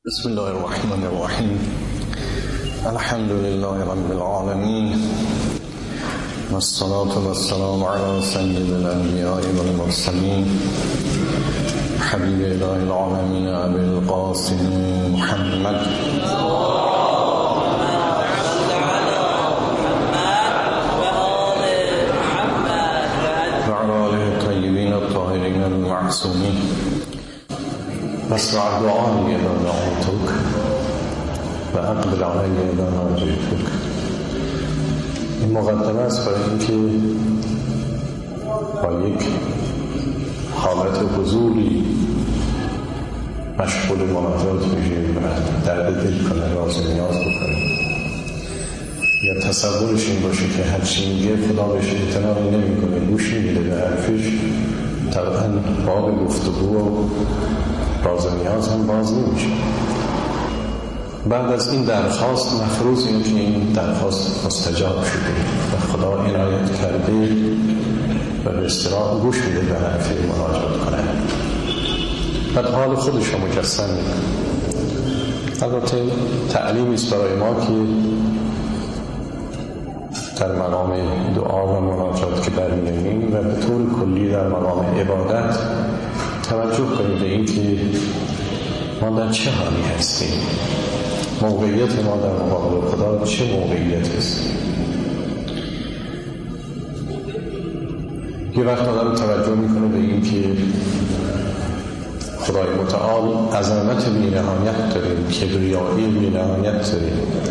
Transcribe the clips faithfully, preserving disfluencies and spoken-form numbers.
بسم الله الرحمن الرحیم. الحمد لله رب العالمین والصلاة والسلام على سید الانبیاء والمرسلین حبیب اله العالمین ابی القاسم محمد وعلى آله الطیبین الطاهرین المعصومین. اسمع دعایی اذا دعوتک و اقبل علی اذا ناجیتک. این مقدمه است برای اینکه با یک حالت حضوری مشغول مناجات بشیم و درد دل کنه، راز و نیاز بکنه، یا تصورش این باشه که هرچی میگه خدا بهش اعتنایی نمیکنه، گوش نمیده به حرفش، طبعا باب گفتگو و راز و نیاز هم باز نمیشه. بعد از این درخواست مفروض این که این درخواست مستجاب شده و خدا عنایت کرده و به اصطلاح گوش میده به حرف مناجات کنه. بعد حال خودش رو مجسم میکنه. البته تعلیمی است برای ما که در مقام دعا و مناجات که برمی‌آییم و به طور کلی در مقام عبادت توجه کنید به این که ما در چه حالی هستیم، موقعیت ما در مقابل خدا چه موقعیت است. یه وقت آدم توجه میکنه به این که خدای متعال عظمت بی نهایت داره، کبریایی بی نهایت داره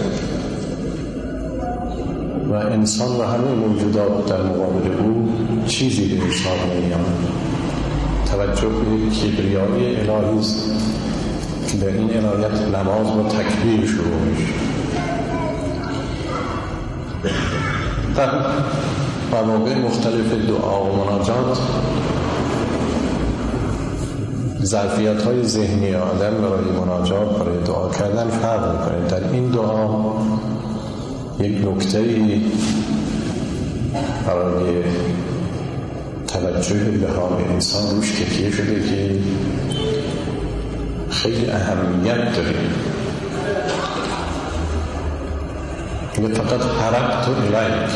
و انسان و همه موجودات در مقابل او چیزی به حساب نمی‌آید. توجه کنید که کبریایی الهی است که در این عنایت نماز با تکبیر شروع میشه. در مواقع مختلف دعا و مناجات ظرفیت های ذهنی آدم برای مناجات، برای دعا کردن فرق میکنه. در این دعا یک نکته‌ای برای توجه به حال انسان روش تکیه شده که خیلی اهمیت داره. یه فقط حرکت الیک،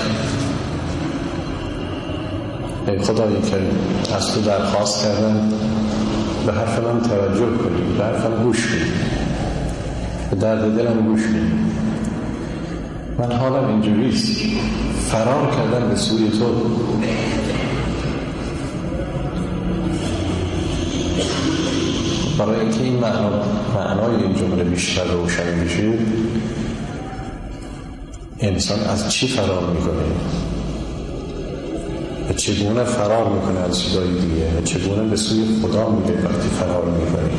ای خدایی که از تو درخواست کردن به حرف من توجه کنی، به حرفم گوش کنی، به درد دلم گوش کنی. من حالم اینجوریست، فرار کردن به سوی تو. برای اینکه این معنا معنای این جمله بیشتر روشن بشه، انسان از چی فرار میکنه و چگونه فرار میکنه از چیزای دیگه و چگونه به سوی خدا میره وقتی فرار میکنه.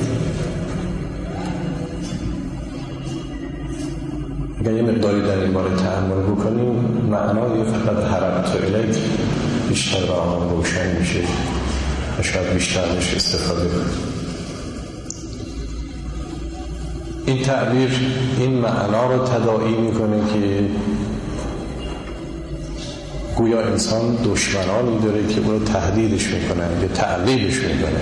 اگر یه مقداری در این باره تأمل بکنیم، معنای فقط حرکت الیک بیشتر برامون روشن میشه و شاید بیشتر بهش استفاده کنیم. این تعبیر این معنا رو تداعی میکنه که گویا انسان دشمنانی داره که اون رو تهدیدش میکنن یا تعقیبش میکنه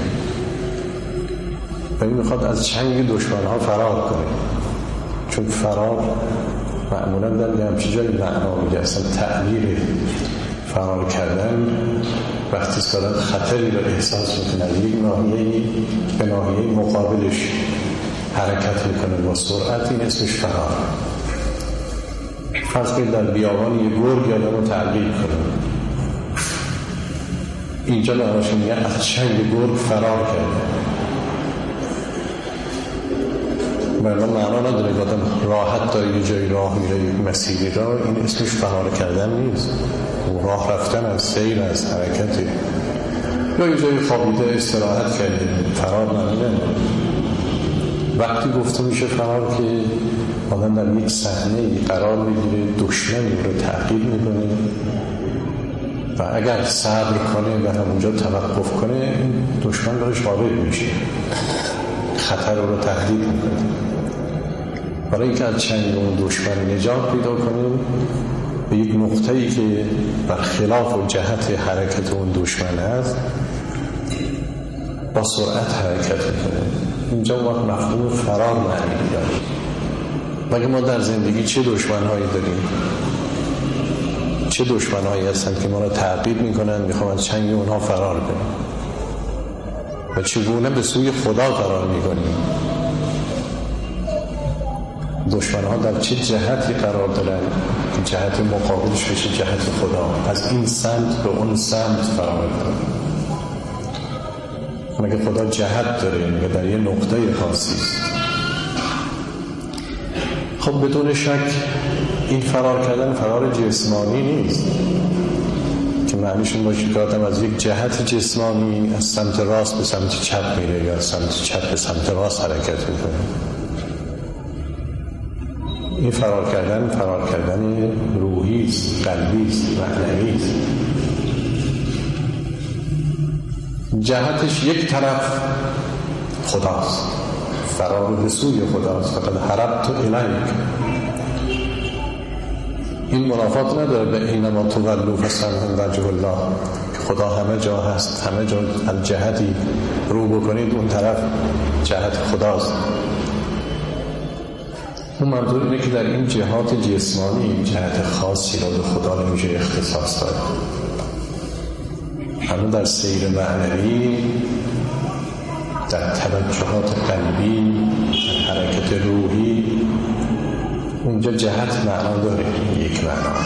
و این میخواد از چنگ دشمنها فرار کنه، چون فرار معمولا در یه همچی جایی معنا میگه. اصلا تعبیر فرار کردن وقتی که خطری رو احساس میکنه، یک ناحیه به ناحیه مقابلش حرکت میکنه با سرعت، این اسمش فرار. فرض کنید در بیابان یه گرگ آدم رو تعقیب کنه، اینجا معناش میگه از چنگ گرگ فرار کرده. برای معنا نداره که آدم راحت داره یه جایی راه میره، یک مسیری را، این اسمش فرار کردن نیست. راه رفتن از سیر، از حرکت، یا یه جایی خوابیده استراحت کرده، فرار نمیدن. وقتی گفته میشه فرار که آدم در یک صحنه قرار میگیره، دشمنی رو تعقیب میکنه و اگر صبر کنه و همونجا توقف کنه، این دشمن دارش وارد میشه، خطر رو تهدید میکنه. برای اینکه از چنگ اون دشمن نجات پیدا کنیم، به یک نقطه‌ای که برخلاف و جهت حرکت اون دشمن هست با سرعت حرکت میکنه اینجا وقت مفهوم فرار معنی داره. مگه ما در زندگی چه دشمن‌هایی داریم؟ چه دشمن‌هایی هستن که ما را تعقیب می‌کنن، می‌خوام از چنگ اونها فرار کنیم؟ و چگونه به سوی خدا فرار می‌کنیم؟ دشمن‌ها در چه جهتی قرار دارن که جهت مقابلش بشه جهت خدا؟ از این سمت به اون سمت فرار کنیم. مگه خدا جهت داره؟ مگه در یه نقطه خاصی است؟ خب بدون شک این فرار کردن فرار جسمانی نیست که معنیش این باشه که آدم از یک جهت جسمانی از سمت راست به سمت چپ میره یا از سمت چپ به سمت راست حرکت میکنه. این فرار کردن فرار کردن روحی است، قلبی است، معنوی است. جهتش یک طرف خداست، فرار به سوی خداست. فقط حربت الیک. این منافات نداره به اینما تولوا فثم وجه الله، که خدا همه جا هست، همه جا از جهتی رو بکنید اون طرف جهت خداست. اون منظور اینه که در این جهات جسمانی جهت خاصی را به خدا نمیشه اختصاص داد. همه در سیر معنوی، در توجهات قلبی، در حرکت روحی، اونجا جهت معنا داره. یک معنا،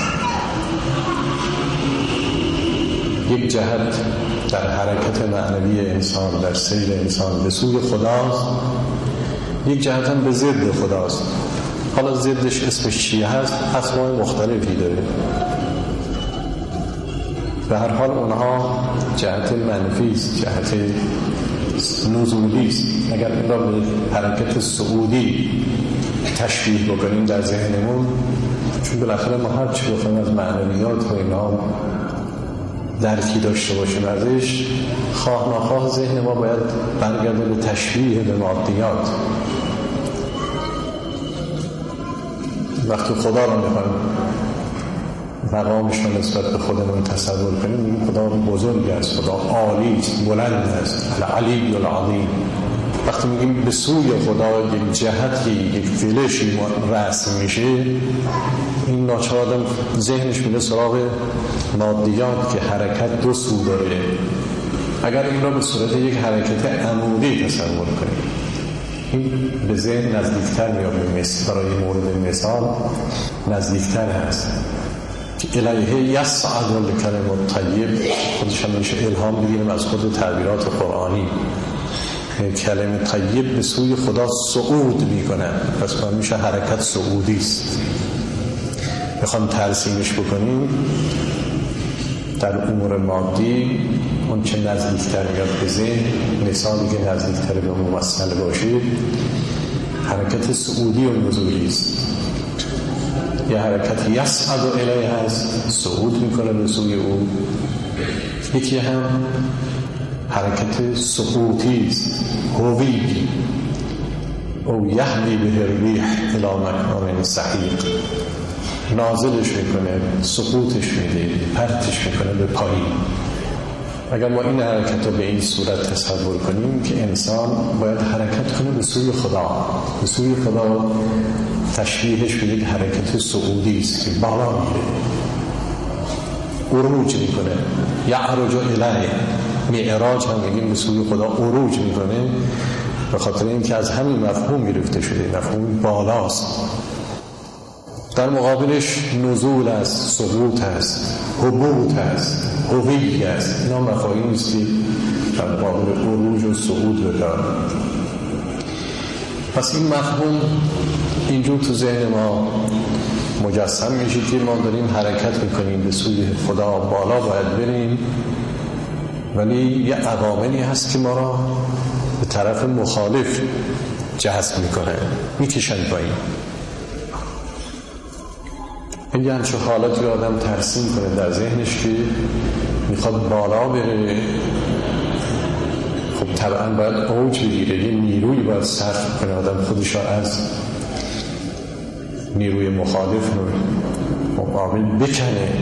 یک جهت در حرکت معنوی انسان، در سیر انسان به سوی خداست، یک جهت هم به ضد خداست. حالا ضدش اسمش چی هست؟ اسمای مختلفی داره. به هر حال اونها جهت منفی است، جهت نزولی است. اگر این را به حرکت صعودی تشبیه بکنیم در ذهنمون، چون بالاخره ما هر چی بخوایم از معنویات و اینا درکی داشته باشیم ازش، خواه ناخواه ذهن ما باید برگرده به تشبیه به مادیات. وقتی خدا را میخوایم مقامش رو نسبت به خودمون تصور کنیم، میگیم خدا بزرگ است، خدا عالی است، بلند است، العلی العظیم. وقتی میگیم به سوی خدا یک جهتی، یک فلشی رسم میشه، این ناچار آدم ذهنش میره سراغ مادیات که حرکت دو سو داره. اگر این را به صورت یک حرکت عمودی تصور کنیم، این به ذهن نزدیکتر میابه. مثل برای مورد مثال نزدیکتر هست که الیه یصعد الکلم الطیب، خودش هم میشه الهام بگیریم از خود تعبیرات قرآنی. کلمه طیب به سوی خدا صعود میکنن، پس من میشه حرکت صعودی است. میخوام ترسیمش بکنیم در امور مادی، اون چه نزدیکتر میاد به ذهن، مثالی که نزدیکتر به ممثل باشه حرکت صعودی و نزولی است. یه حرکت یصعد الیه هست، صعود میکنه به سوی او. یکی هم حرکت سقوطی است، هوی، او یهوی به الریح الی مکان سحیق، نازلش میکنه، سقوطش میده، پرتش میکنه به پایین. اگر ما این حرکت رو به این صورت تصور کنیم که انسان باید حرکت کنه به سوی خدا، به سوی خدا، تشبیهش به یک حرکت صعودی است که بالا میره، عروج میکنه. یعرج الیه، معراج هم میگیم به سوی خدا عروج میکنه، به خاطر اینکه از همین مفهوم گرفته شده، مفهوم بالاست. در مقابلش نزول است، سقوط است، هبوط است، هوی است. اینا مفاهیمی است که در مقابل عروج و صعود بدارد. پس این مفهوم اینجور تو ذهن ما مجسم میشه که ما داریم حرکت میکنیم به سوی خدا، بالا باید بریم، ولی یه عواملی هست که ما را به طرف مخالف جذب میکنه، میکشن پایین. این یه همچه حالتی آدم ترسیم کنه در ذهنش که میخواد بالا بره، خب طبعا باید اوج بگیره، یه نیروی باید صرف کنه آدم خودش را از نیروی مخالف رو مقابل بکنه.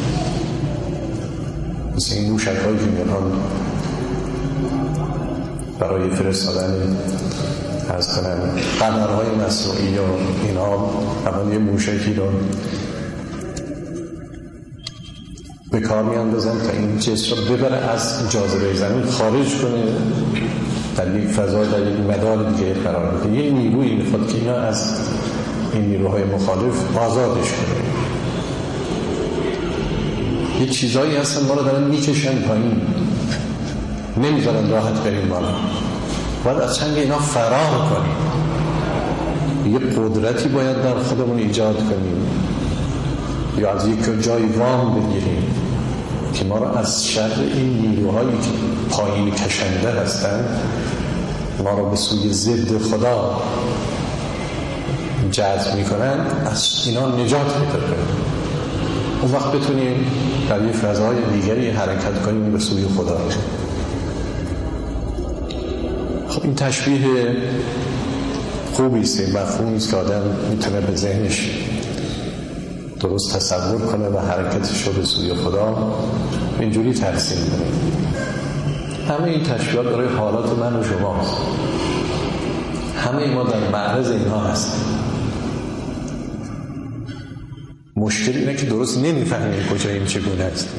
مثل این موشک هایی که میان برای فرستادن از کنم قمرهای مصنوعی و اینها اول یه موشکی رو به کار میاندازن تا این جسم رو ببره از جاذبه زمین خارج کنه، در یک فضا، در یک مدار دیگه قرار بده. یه نیرویی میخواد که اینا از این نیروهای مخالف آزادش کنه. یه چیزایی هستن ما رو دارن میکشن پایین، نمیذارن راحت بریم بالا. باید از چنگ اینا فرار کنیم. یه قدرتی باید در خودمون ایجاد کنیم یا از یک جایی وام بگیریم که ما رو از شر این نیروهایی که پایین کشنده هستن ما رو به سوی ضد خدا جذب میکنن، از اینا نجات پیدا کنیم. اون وقت بتونیم در یه فضای دیگری حرکت کنیم به سوی خدا. خب این تشبیه خوبی است، مفهومی است که آدم میتونه به ذهنش درست تصور کنه و حرکتش رو به سوی خدا اینجوری ترسیم کنه. همه این تشبیهات برای حالات من و شماست. همه ما در معرض اینها هستیم. مشکل اینه که درست نمیفهمیم کجاییم، چگونه هستیم.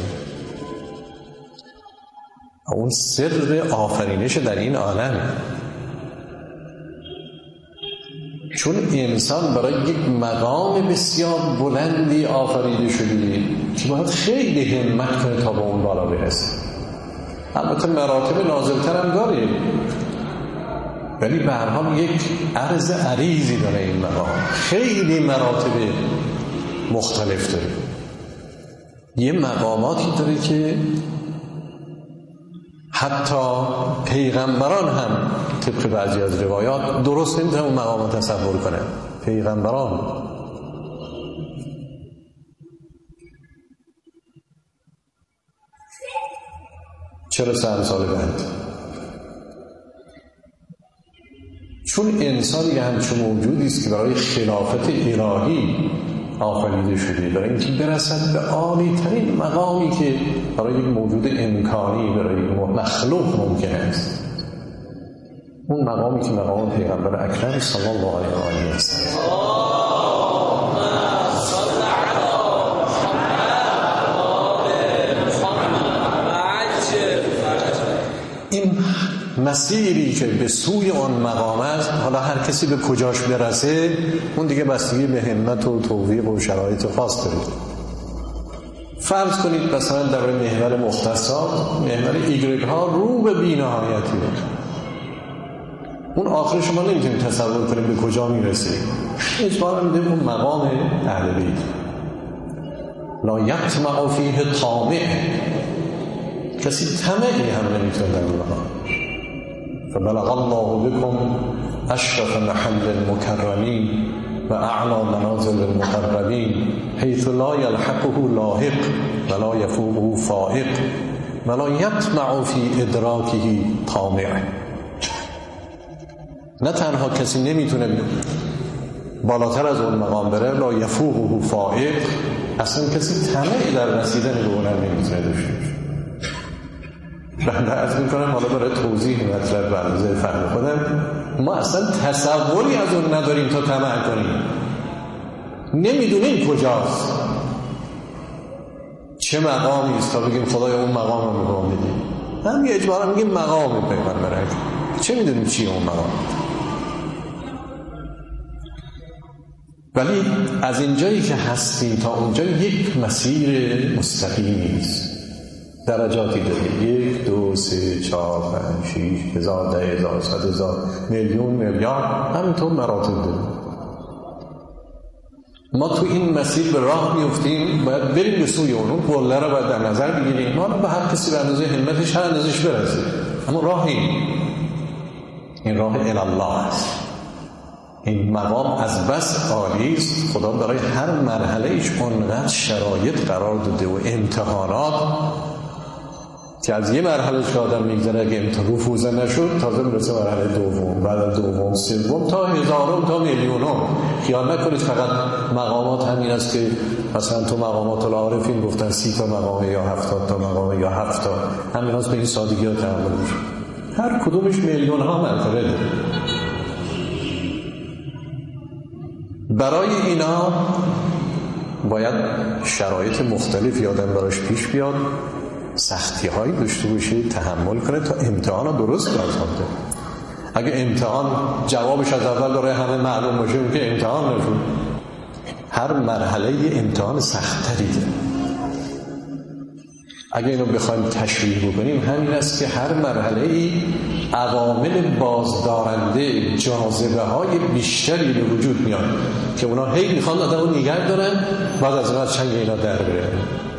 اون سر آفرینش در این عالم، چون انسان برای یک مقام بسیار بلندی آفریده شده که باید خیلی همت کنه تا به اون بالا برسه. البته مراتب نازلتر هم داره، ولی به هر حال یک عرض عریضی داره این مقام، خیلی مراتب مختلف داره. یه مقاماتی داره که حتی پیغمبران هم طبق بعضی از روایات درست نمیتونن اون مقامات تصور کنن. پیغمبران چرا سه سال بعد؟ چون انسان یه همچون موجودی است که برای خلافت الهی آفریده شده، برای اینکه برسد به عالی ترین مقامی که برای یک موجود امکانی، برای یک مخلوق ممکن است. اون مقامی که مقام پیغمبر اکرم صلی الله علیه و آله است. این مسیری که به سوی آن مقام است، حالا هر کسی به کجاش برسه اون دیگه بستگی به همت و توفیق و شرایط خاص داره. فرض کنید مثلا در محور مختصات، محور ایگرگ ها رو به بی‌نهایتی بود، اون آخر شما نمیتونید تصور کنید به کجا میرسه. اجبارا میده اون مقام اهل بیت لا یطمع فیه طامع، کسی طمعی هم نمیتونه در اون مقام. فبلغ الله بكم اشرف محل المكرمين و اعلی منازل المقربین حیث لا یلحقه لاحق ولا یفوقه فائق ولا یطمع فی ادراکه طامع. نه تنها کسی نمیتونه بالاتر از اون مقام بره، لا یفوقه فائق، اصلا کسی طمعی در رسیدن به اون نمیتونه داشته باشه. بنده عرض میکنم حالا برای توضیح مطلب و اندازه فهم خودم، ما اصلا تصوری از اون نداریم تا طمع کنیم، نمیدونیم کجاست، چه مقامی است تا بگیم خدایا اون مقام رو میگم بدیم. هم یه اجبارا میگیم مقام پیغمبر اکرم، چه میدونیم چیه اون مقام. ولی از اینجایی که هستیم تا اونجا یک مسیر مستقیمی است، درجاتی داره، یک دو سه چهار پنج شیش هزار ده هزار صد هزار میلیون میلیارد، همینطور مراتب داره. ما تو این مسیر به راه میفتیم، باید بریم به سوی اون قله رو باید در نظر بگیریم. ما به هر کسی به اندازه همتش هر اندازش برسه، اما راهی این راه الله است. این مقام از بس عالی است، خدا برای هر مرحله ایش اونقدر شرایط قرار داده و امتحانات که از یه مرحله که آدم میگذره اگه امتحان رفوزه نشد تازه برسه مرحله دوم، بعد از دوم سوم تا هزارم تا میلیونم. خیال نکنید فقط مقامات همین است که مثلا تو مقامات العارفین گفتن سی تا مقامه یا هفتاد تا مقامه یا هفت تا، همین هاست به این سادگی ها تحمل میشه. هر کدومش میلیون ها مرتبه داره. برای اینا باید شرایط مختلفی آدم براش پیش بیاد، سختی هایی داشته باشه، تحمل کنه تا امتحان رو درست گذرانده. اگه امتحان جوابش از اول برای همه معلوم باشه اون که امتحان نشون. هر مرحله امتحان سخت‌تری داره. اگه اینو بخوایم تشریح بکنیم همین است که هر مرحله عوامل بازدارنده، جاذبه های بیشتری به وجود میاد که اونا هی میخوان آدم رو نگه دارن، بعد از اون از چنگ اینا در بره.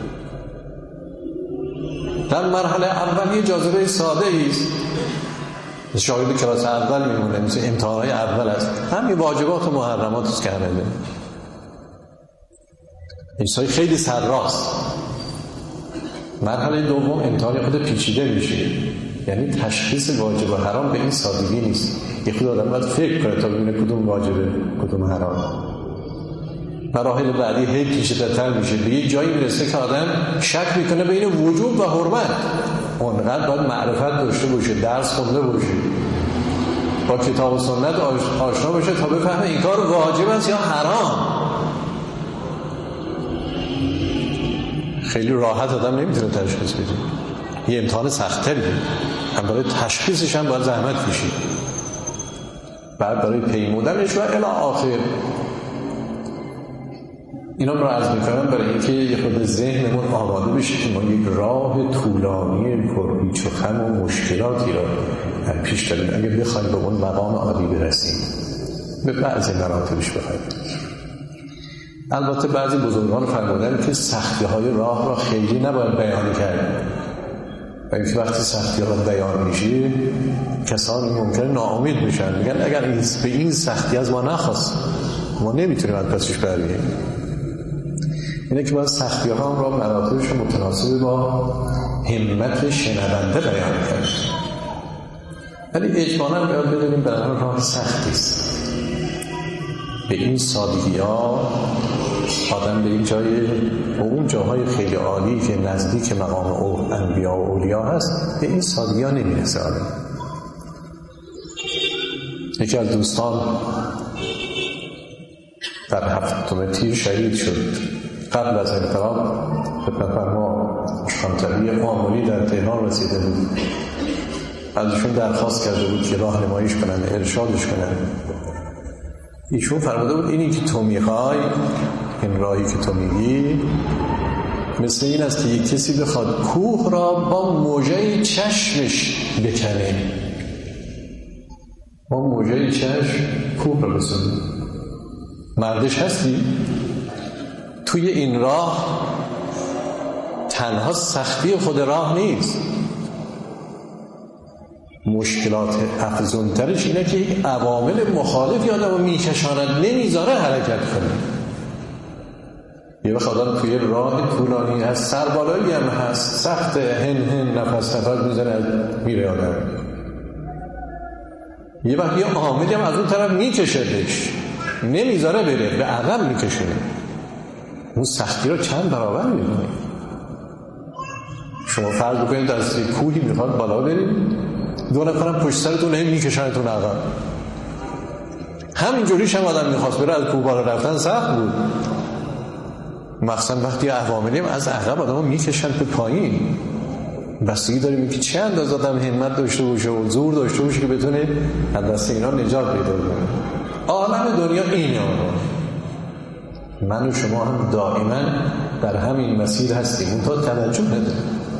در مرحله اولی جاذبه ساده ایست، شاید کلاس اول میمونه، مثل امتحانهای اول است، همین واجبات و محرمات است که همه ده این خیلی سرراست. مرحله دوم امتحان خود پیچیده میشه، یعنی تشخیص واجب و حرام به این سادگی نیست، یه خود آدم باید فکر کنه تا ببینه کدوم واجبه کدوم حرام. مراحل بعدی هی پیچیده‌تر میشه، به یک جایی میرسه که آدم شک میکنه بین وجوب و حرمت. اونقدر باید معرفت داشته باشه، درس خونده باشه، با کتاب و سنت آشنا باشه تا بفهمه این کار واجب است یا حرام. خیلی راحت آدم نمیتونه تشخیص بده، یه امتحان سخت‌تری هم برای تشخیصش هم باید زحمت کشید، بعد برای پیمودنش و الی آخر. اینا رو عرض می‌کنم برای اینکه یه خود ذهنمون آماده بشه که ما یک راه طولانی پرپیچ و خم و مشکلاتی را در پیش داریم اگه بخوایم به اون مقام عالی برسیم، به بعضی مراتبش بخوایم. البته بعضی بزرگان فرمودن که سختی‌های راه را خیلی نباید بیان کرد، و اینکه وقتی سختی‌ها را بیان میشه کسانی ممکنه ناامید بشن، میگن اگر این به این سختی از ما نخواست ما نمیتونیم از پسش برگردیم. اینه که باید سختی‌ها را مراتبش متناسب با همت شنونده بیان کرد. ولی اجمالاً باید بدونیم برای راه سختی است. به این سادگی‌ها آدم به این جای و اون جاهای خیلی عالی که نزدیک مقام او انبیا و اولیا هست به این سادگی‌ها نمیرسه آدم. یکی از دوستان در هفتم تیر شهید شد. قبل از انقلاب خدمت فرما خانطبی معاملی در تهران رسیده بود، ازشون درخواست کرده بود که راهنماییش کنن، ارشادش کنن. ایشون فرموده بود اینی که تو میخوای، این راهی که تو میگی مثل این است که یک کسی بخواد کوه را با موجه چشمش بکنه، با موجه چشم کوه را بسونه. مردش هستی؟ توی این راه تنها سختی خود راه نیست، مشکلات افزونترش اینه که یک عوامل مخالفی آدم رو میکشاند، نمیذاره حرکت کنه. یه وقت آدم توی راه طولانی هست، سربالایی هم هست، سخت، هن هن نفس نفس میزنه میره آدم. یه وقت یه عاملی هم از اون طرف میکشدش، نمیذاره بره، به عقب میکشونه. اون سختی رو چند برابر میکنه. شما فرض بکنید از کوهی میخواد بالا برید، دو نفرم پشت سرتون هم میکشنتون عقب. همین جوریش هم آدم میخواست بره، از کوه بالا رفتن سخت بود، مخصوصا وقتی عواملی هم از عقب آدم میکشن به پایین. بستگی داریم که چه اندازه آدم همت داشته باشه و زور داشته باشه که بتونه از دست اینا نجات پیدا کنه. عالم دنیا اینه. من و شما هم دائما در همین مسیر هستیم، اون تا توجه نده،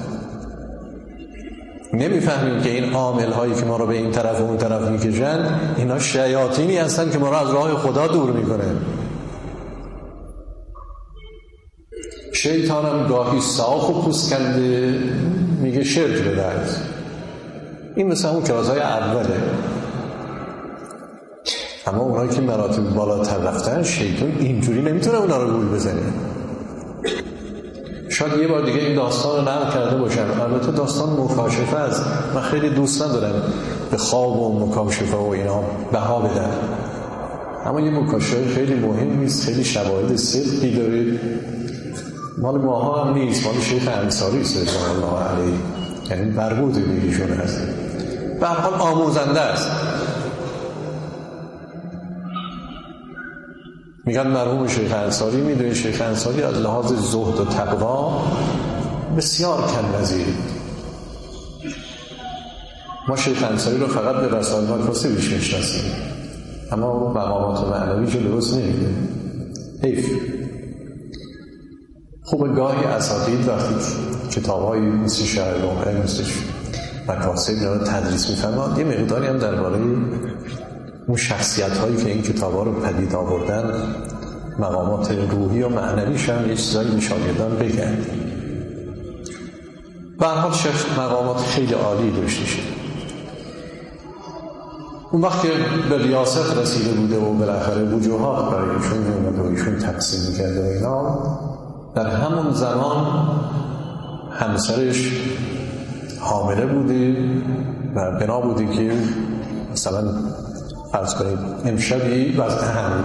نمیفهمیم که این عامل هایی که ما رو به این طرف و اون طرف میکشن اینا شیاطینی هستن که ما رو از راه خدا دور میکنه. شیطان هم گاهی ساخ و پوست کنده میگه شرک بدهد. این مثل اون کلاس های اوله. اما اونایی که مراتب بالاتر رفتن شیطان اینجوری نمیتونه اونا رو گول بزنه. شاید یه بار دیگه این داستان رو نقل کرده باشم. البته داستان مکاشفه است. من خیلی دوست ندارم به خواب و مکاشفه و اینا بها بدم، اما یه مکاشفه خیلی مهم نیست، خیلی شواهد صدقی داره، مال ماها هم نیست، مال شیخ انصاری رضوان الله علیه، یعنی مربوط به ایشون هست، به هر حال آموزنده است. میگن مرحوم شیخ انصاری، میدونید شیخ انصاری از لحاظ زهد و تقوا بسیار کم نظیر. ما شیخ انصاری رو فقط به رسائل مکاسبی میشناسیم، اما مقامات معنوی جو درست نمیده. حیف. خوب گاهی اساتید وقتی کتاب‌هایی مثل شرح لوحه، مثل مکاسب رو تدریس می‌فرمایند، یه مقداری هم درباره اون شخصیت‌هایی که این کتاب‌ها رو پدید آوردن، مقامات روحی و معنویش هم یه چیزایی به شاگردان بگن. به هر حال شیخ مقامات خیلی عالی داشته شد. اون وقت که به ریاست رسیده بوده و بالاخره وجوهات برای ایشون میومد و ایشون تقسیم می‌کرد و اینا، در همون زمان همسرش حامله بوده و بنا بوده که مثلا فرض کنید امشبی وضع هم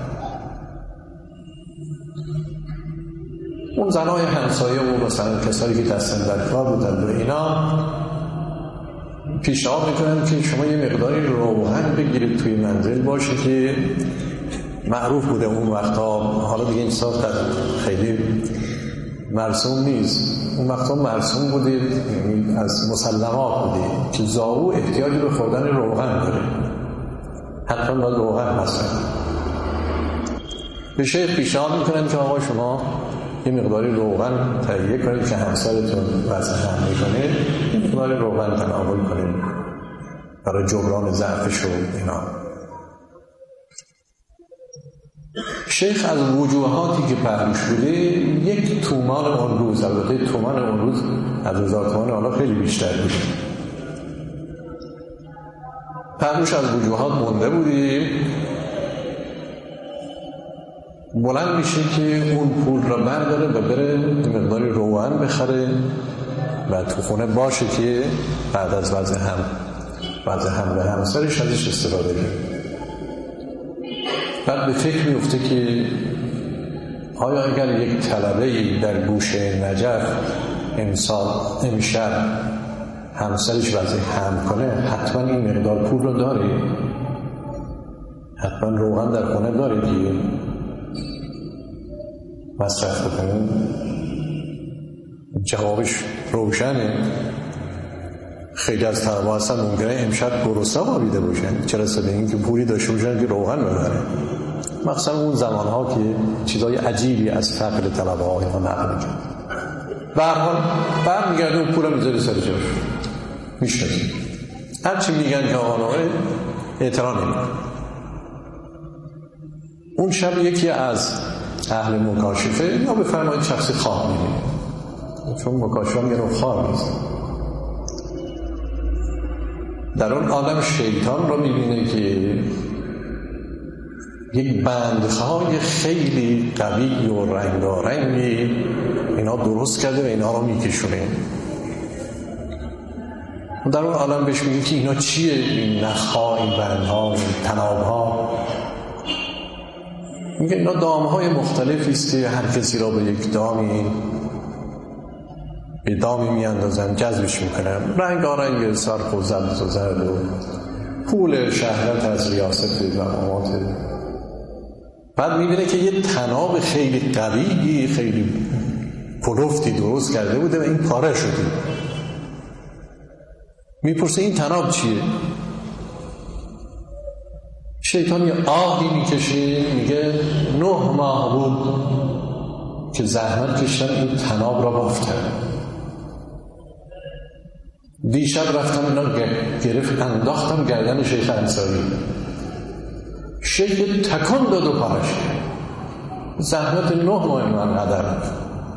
اون زنای همسایه و مثلا کسایی که دستن در کار بودن و اینا پیشنهاد میکنن که شما یه مقداری روغن بگیرید توی منزل باشه که معروف بوده اون وقتا، حالا دیگه این سال خیلی مرسوم نیست، اون وقتا مرسوم بوده، از مسلمات بوده که زاو احتیاجی به خوردن روغن داره، حتما باید روغن مصرف. به شیخ پیشنهاد میکنن که آقا شما یه مقداری روغن تهیه کنید که همسرتون وضع هم میکنه، یه مقداری روغن تناول کنید برای جبران ضعفش و اینا. شیخ از وجوهاتی که پهلوش بوده یک تومان اون روز، البته تومان اون روز از هزار تومان حالا خیلی بیشتر بوده، پهلوش از وجوهات مونده بوده. بلند میشه که اون پول را برداره و بره مقداری روغن بخره و تو خونه باشه که بعد از وضع هم وضع حمل همسرش ازش استفاده کنه. بعد به فکر میفته که آیا اگر یک طلبه‌ای در گوشه نجف امسال امشب همسرش وضع حمل کنه، حتما این مقدار پول رو داره، حتما روغن در خونه داره که مصرف بکنه. جوابش روشنه. خیلی از طلبه‌ها هستن ممکنه امشب گرسنه خوابیده باشن، چرا سه به این که پولی داشته باشن که روغن ببرن. مخصوصا اون زمانها که چیزای عجیبی از فقر طلبه‌ها اینا نقل می‌کنن. به هر حال برمیگرده اون پول رو میذاره سر جاش، میشناسه. هر چی میگن که آقا نوعه احترام نمی‌کنه. اون شب یکی از اهل مکاشفه یا بفرمایید شخصی خواب می‌بینه، چون مکاشفه هم یه رو خواب نیست. در اون عالم شیطان رو می‌بینه که یک بندهای خیلی قوی و رنگارنگی اینا درست کرده و اینا رو میکشونه. در اون عالم بهش میگه که اینا چیه، این نخها، این بندها، این تنابها. میگه اینا دامهای مختلفی است که هر کسی را به یک دامی به دامی میاندازن، جذبش میکنن، رنگارنگ سرخ و سبز و زرد و پول شهرت از ریاست و مقامات. بعد میبینه که یه تناب خیلی قوی، خیلی کلفتی درست کرده بوده و این پاره شده. میپرسه این تناب چیه؟ شیطان یه آهی میکشه، میگه نه ماه بود که زحمت کشتم این تناب را بافتم. دیشب رفتم اینا گرفت انداختم گردن شیخ انصاری. شیخ تکان داد و پارش کرد. زحمت نه ماه من قدر رفت.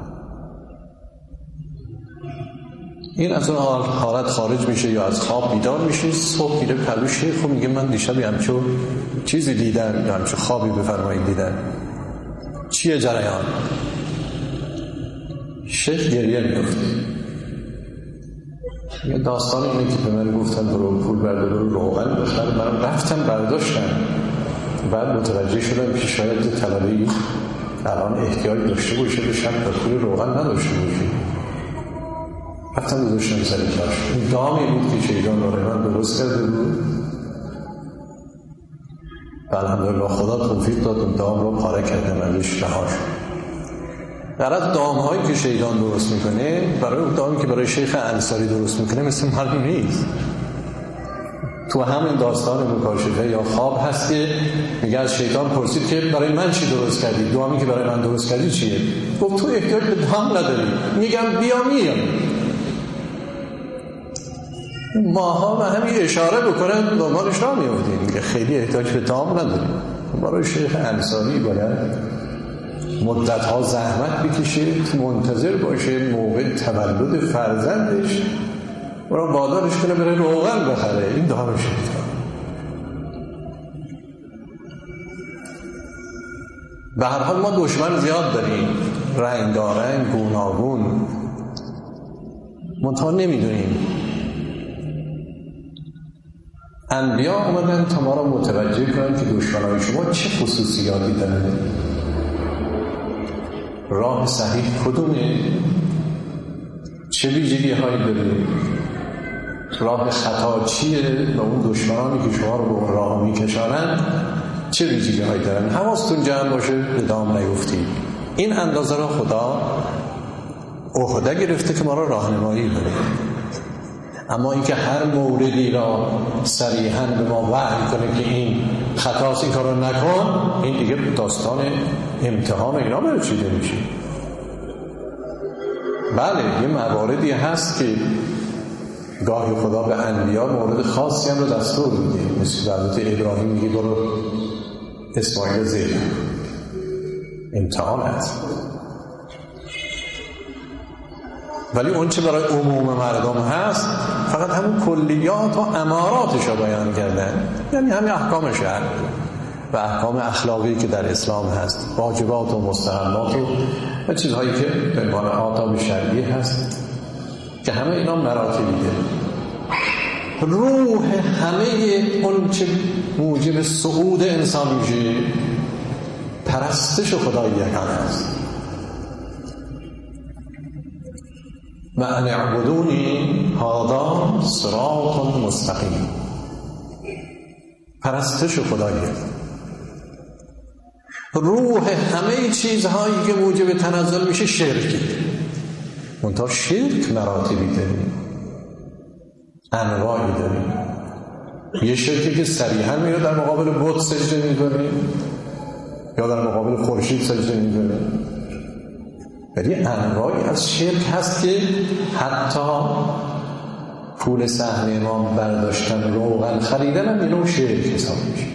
این از اون حالت خارج میشه یا از خواب بیدار میشه، صبح میره پلو شیخ و میگه من دیشبی همچو چیزی دیدم یا همچو خوابی بفرمایید دیدم، چیه جریان؟ شیخ گریه میفته. یه داستان اینه که به من گفتن برو پول برده برو روغن بخر، من رفتم برداشتم، بعد متوجه شدم که شاید طلبه‌ای الان احتیاج داشته باشه به شب و پول روغن نداشته باشه. رفتم گذاشتم سر کارش. این دامی بود که شیطان برای من درست کرده بود. الحمدلله خدا توفیق داد اون دام رو پاره کردم ازش رها شد. در از دام هایی که شیطان درست میکنه برای اون دامی که برای شیخ انصاری درست میکنه مثل من نیست. تو همین داستان مکاشفه یا خواب هست که میگه از شیطان پرسید که برای من چی درست کردی؟ دامی که برای من درست کردی چیه؟ گفت تو احتیاج به دام نداری. میگم بیا میام. ماها و همین اشاره بکنن دنبالش را میافتیم. میگه خیلی احتیاج به دام نداری. برای شیخ انصاری باید مدت ها زحمت بکشید، منتظر باشه موقع تولد فرزندش برای بادارش کنه بره روغن بخره. این دام شیطان. به هر حال ما دشمن زیاد داریم، رنگارنگ گوناگون، منتها نمیدونیم. انبیا اومدن تا ما را متوجه کنن که دشمنای شما چه خصوصیاتی دارن، راه صحیح کدومه، چه ویژگی هایی داره، راه خطا چیه و اون دشمنانی که شما رو به اون راه میکشانن چه ویژگی هایی دارن. حواستون جمع باشه به دام نیفتید. این اندازه را خدا عهده گرفته که ما را راهنمایی کنه. اما اینکه هر موردی را صریحاً به ما وحی کنه که این خطاست این کار رو نکن، این دیگه داستان امتحان اینا برچیده میشه. بله یه مواردی هست که گاهی خدا به انبیا مورد خاصی هم رو دستور میده، مثل حضرت ابراهیم میگه برو اسماعیل زیر امتحان هست. ولی اون چه برای عموم مردم هست فقط همون کلیات و اماراتش رو بیان کردن، یعنی همین احکام شرع و احکام اخلاقی که در اسلام هست، واجبات و مستحبات و چیزهایی که به عنوان آداب شرعی هست که همه اینا مراتبی داره. روح همه اون چه موجب صعود انسان میشه پرستش خدای یگانه است. و ان اعبدونی هذا صراط مستقیم. پرستش خدایی. روح همه چیزهایی که موجب تنزل میشه شرکی. منتها شرک مراتبی داریم، انواعی داریم. یه شرکی که صریحا میره در مقابل بت سجده میکنه یا در مقابل خورشید سجده میکنه. ولی انواعی از شرک هست که حتی پول سهم امام برداشتن، روغن خریدن هم اینو شرک حساب میشه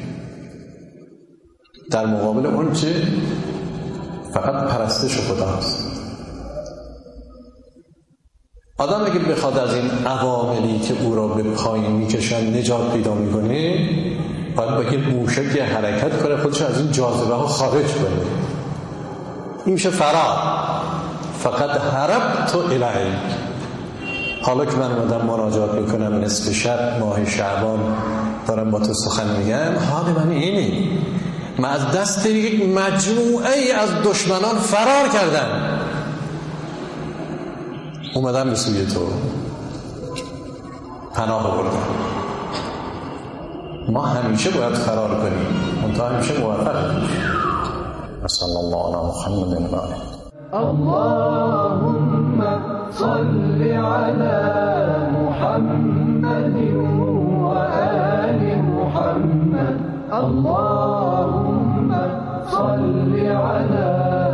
در مقابل اون چه فقط پرستش خداست. آدم اگه بخواد از این عواملی که او را به پایین میکشن نجات پیدا میکنه، باید با یه موشک حرکت کنه، خودش از این جاذبه ها خارج کنه. این میشه فرار. فقط هربت الیک. حالا که من اومدم مناجات میکنم نصف شب ماه شعبان دارم با تو سخن میگم، حال من اینه، من از دست یک مجموعه ای از دشمنان فرار کردم، اومدم به سوی تو پناه بردم. ما همیشه باید فرار کنیم، منتها همیشه موفق نمیشیم. صلی الله علی محمد و آله. اللهم صل على محمد وآل محمد. اللهم صل على